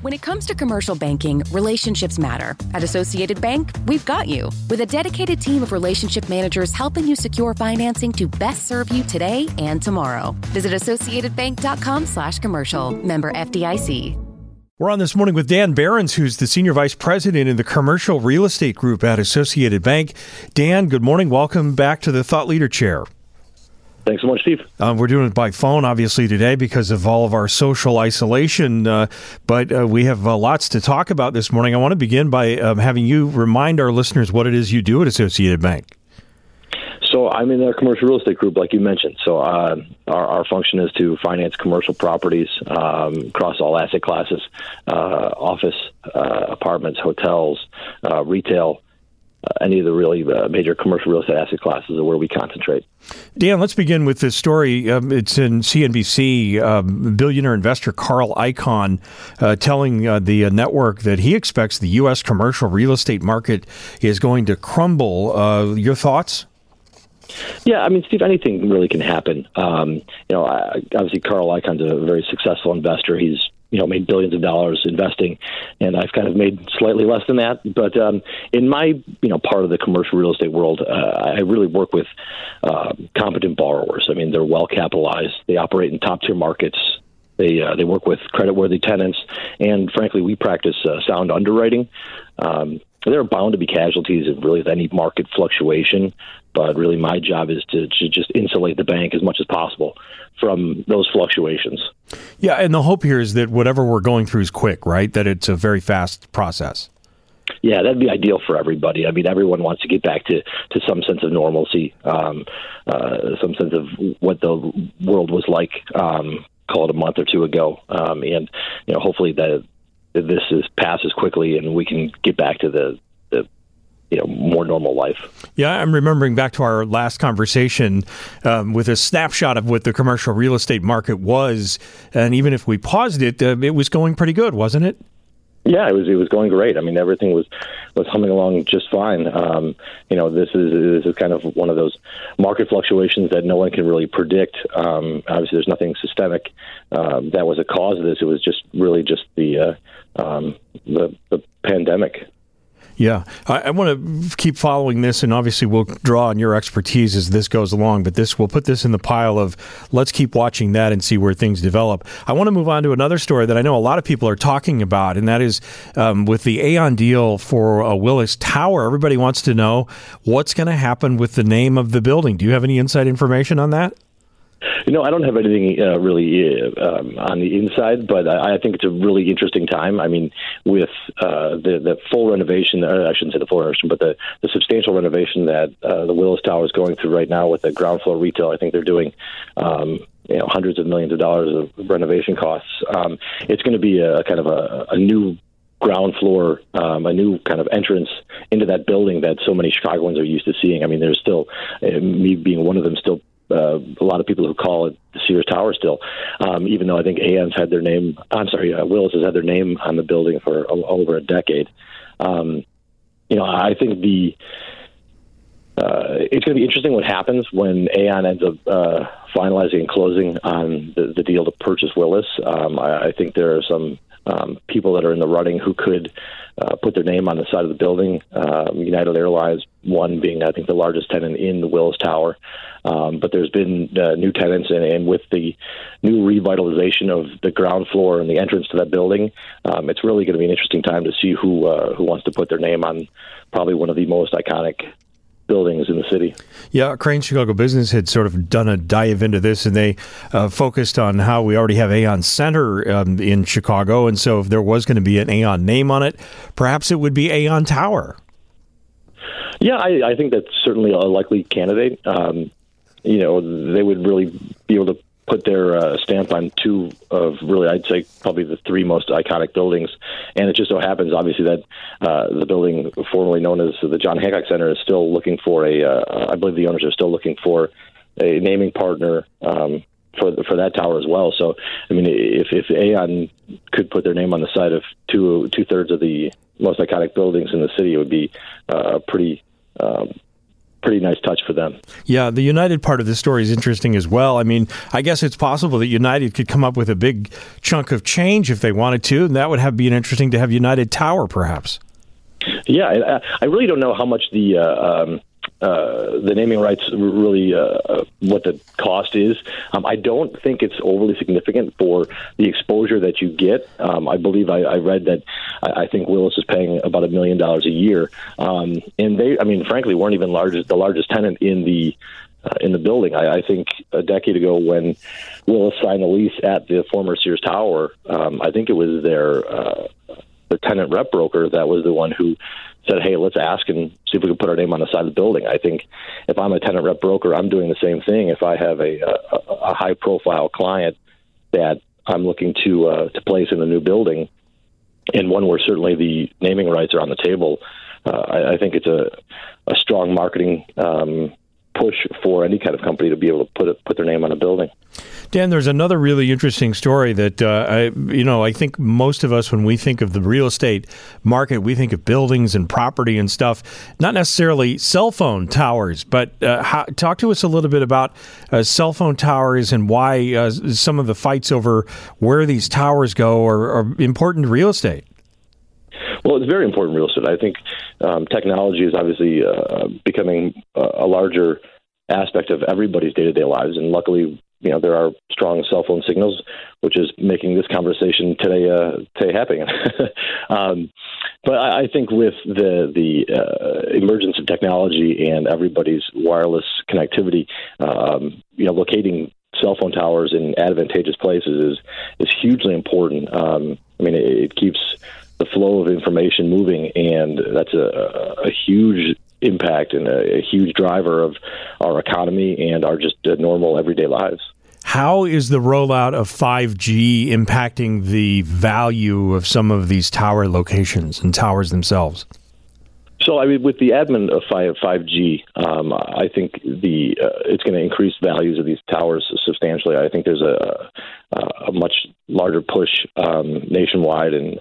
When it comes to commercial banking, relationships matter. At Associated Bank, we've got you. With a dedicated team of relationship managers helping you secure financing to best serve you today and tomorrow. Visit AssociatedBank.com/commercial. Member FDIC. We're on this morning with Dan Behrens, who's the Senior Vice President in the Commercial Real Estate Group at Associated Bank. Dan, good morning. Welcome back to the Thought Leader Chair. Thanks so much, Steve. We're doing it by phone, obviously, today because of all of our social isolation, but we have lots to talk about this morning. I want to begin by having you remind our listeners what it is you do at Associated Bank. So I'm in the commercial real estate group, like you mentioned. So our function is to finance commercial properties across all asset classes, office, apartments, hotels, retail. Any of the really major commercial real estate asset classes are where we concentrate. Dan, let's begin with this story. It's in CNBC. Billionaire investor Carl Icahn telling the network that he expects the U.S. commercial real estate market is going to crumble. Your thoughts? Yeah, I mean, Steve, anything really can happen. Obviously, Carl Icahn's a very successful investor. He's made billions of dollars investing, and I've kind of made slightly less than that. But in my, part of the commercial real estate world, I really work with competent borrowers. I mean, they're well capitalized. They operate in top tier markets. They work with creditworthy tenants, and frankly, we practice sound underwriting. There are bound to be casualties of really any market fluctuation, but really my job is to just insulate the bank as much as possible from those fluctuations. Yeah, and the hope here is that whatever we're going through is quick, right? That it's a very fast process. Yeah, that'd be ideal for everybody. I mean, everyone wants to get back to some sense of normalcy, some sense of what the world was like, call it a month or two ago, and hopefully that this passes quickly and we can get back to the more normal life. Yeah, I'm remembering back to our last conversation with a snapshot of what the commercial real estate market was, and even if we paused it, it was going pretty good, wasn't it? Yeah, it was going great. I mean, everything was humming along just fine. This is kind of one of those market fluctuations that no one can really predict. Obviously, there's nothing systemic that was a cause of this. It was just the pandemic. Yeah, I want to keep following this, and obviously we'll draw on your expertise as this goes along, but we'll put this in the pile of let's keep watching that and see where things develop. I want to move on to another story that I know a lot of people are talking about, and that is with the Aon deal for Willis Tower. Everybody wants to know what's going to happen with the name of the building. Do you have any inside information on that? I don't have anything really on the inside, but I think it's a really interesting time. I mean, with the full renovation, I shouldn't say the full renovation, but the substantial renovation that the Willis Tower is going through right now with the ground floor retail, I think they're doing hundreds of millions of dollars of renovation costs. It's going to be a kind of a new ground floor, a new kind of entrance into that building that so many Chicagoans are used to seeing. I mean, there's still, me being one of them, still a lot of people who call it the Sears Tower still, even though I think Willis has had their name on the building for over a decade. I think it's going to be interesting what happens when Aon ends up finalizing and closing on the deal to purchase Willis. I think there are some people that are in the running who could put their name on the side of the building. United Airlines, one being, I think, the largest tenant in the Willis Tower. But there's been new tenants, and with the new revitalization of the ground floor and the entrance to that building, it's really going to be an interesting time to see who wants to put their name on probably one of the most iconic buildings in the city. Yeah, Crane Chicago Business had sort of done a dive into this, and they focused on how we already have Aon Center in Chicago, and so if there was going to be an Aon name on it, perhaps it would be Aon Tower. Yeah, I think that's certainly a likely candidate. They would really be able to put their stamp on two of really, I'd say, probably the three most iconic buildings. And it just so happens, obviously, that the building formerly known as the John Hancock Center is still looking for I believe the owners are still looking for a naming partner for that tower as well. So, I mean, if Aon could put their name on the side of two-thirds of the most iconic buildings in the city, it would be a pretty pretty nice touch for them. Yeah, the United part of this story is interesting as well. I mean, I guess it's possible that United could come up with a big chunk of change if they wanted to, and that would be interesting to have United Tower, perhaps. Yeah, I really don't know how much the naming rights really what the cost is. I don't think it's overly significant for the exposure that you get. I believe I read that I think Willis is paying about $1 million a year, and they, I mean, frankly, weren't even the largest tenant in the building. I think a decade ago when Willis signed the lease at the former Sears Tower, I think it was their tenant rep broker that was the one who said, hey, let's ask and see if we can put our name on the side of the building. I think if I'm a tenant rep broker, I'm doing the same thing. If I have a high-profile client that I'm looking to place in a new building, and one where certainly the naming rights are on the table, I think it's a strong marketing push for any kind of company to be able to put their name on a building. Dan, there's another really interesting story that I think most of us, when we think of the real estate market, we think of buildings and property and stuff, not necessarily cell phone towers. But talk to us a little bit about cell phone towers and why some of the fights over where these towers go are important to real estate. Well, it's very important real estate. I think technology is obviously becoming a larger aspect of everybody's day-to-day lives, and luckily, there are strong cell phone signals, which is making this conversation today happening. But I think with the emergence of technology and everybody's wireless connectivity, locating cell phone towers in advantageous places is hugely important. It keeps the flow of information moving, and that's a huge impact and a huge driver of our economy and our just normal everyday lives. How is the rollout of 5G impacting the value of some of these tower locations and towers themselves? So, with the advent of 5G, I think it's going to increase values of these towers substantially. I think there's a much larger push nationwide and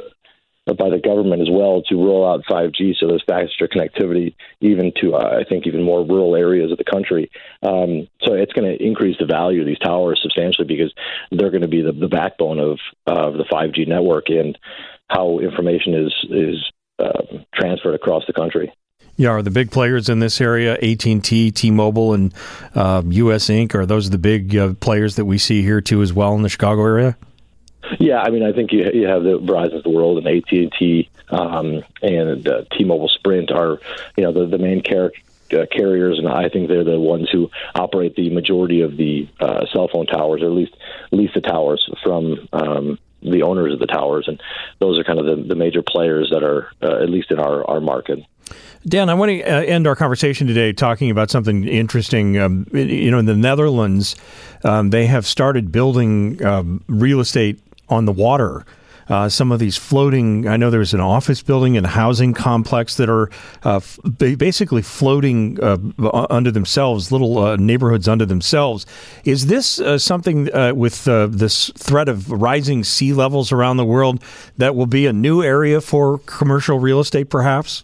by the government as well to roll out 5G, so there's faster connectivity even to, I think, even more rural areas of the country. So it's going to increase the value of these towers substantially because they're going to be the backbone of the 5G network and how information is transferred across the country. Yeah, are the big players in this area, AT&T, T-Mobile, and US Inc., are those the big players that we see here too as well in the Chicago area? Yeah, I think you have the Verizon of the world and AT&T and T-Mobile, Sprint are, the main carriers, and I think they're the ones who operate the majority of the cell phone towers, or at least lease the towers from the owners of the towers, and those are kind of the major players that are at least in our market. Dan, I want to end our conversation today talking about something interesting. In the Netherlands, they have started building real estate on the water. Some of these floating, I know there's an office building and housing complex that are basically floating under themselves, little neighborhoods under themselves. Is this something with this threat of rising sea levels around the world that will be a new area for commercial real estate, perhaps?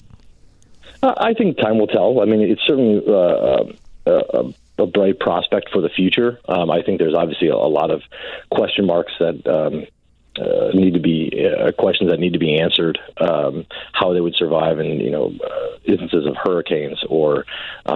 I think time will tell. It's certainly a bright prospect for the future. I think there's obviously a lot of question marks that need to be questions that need to be answered. How they would survive in instances of hurricanes or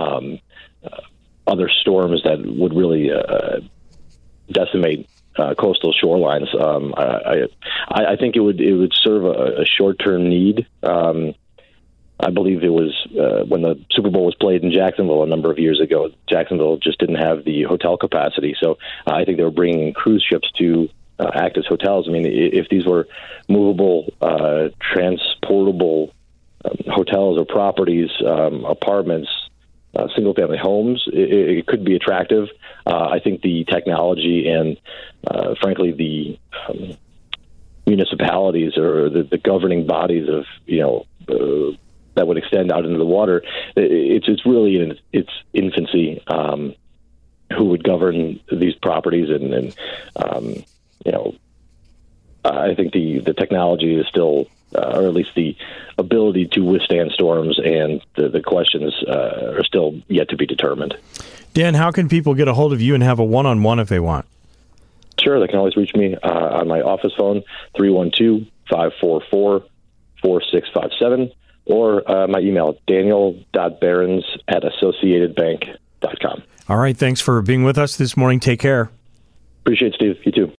other storms that would really decimate coastal shorelines. I think it would serve a short-term need. I believe it was when the Super Bowl was played in Jacksonville a number of years ago. Jacksonville just didn't have the hotel capacity, so I think they were bringing cruise ships to act as hotels. If these were movable, transportable hotels or properties, apartments, single-family homes, it could be attractive. I think the technology and, frankly, the municipalities or the governing bodies of, that would extend out into the water, it's really in its infancy. Who would govern these properties and I think the technology is still or at least the ability to withstand storms, and the questions are still yet to be determined. Dan, how can people get a hold of you and have a one-on-one if they want? Sure, they can always reach me on my office phone, 312-544-4657, or my email, daniel.behrens@associatedbank.com. All right, thanks for being with us this morning. Take care. Appreciate it, Steve. You too.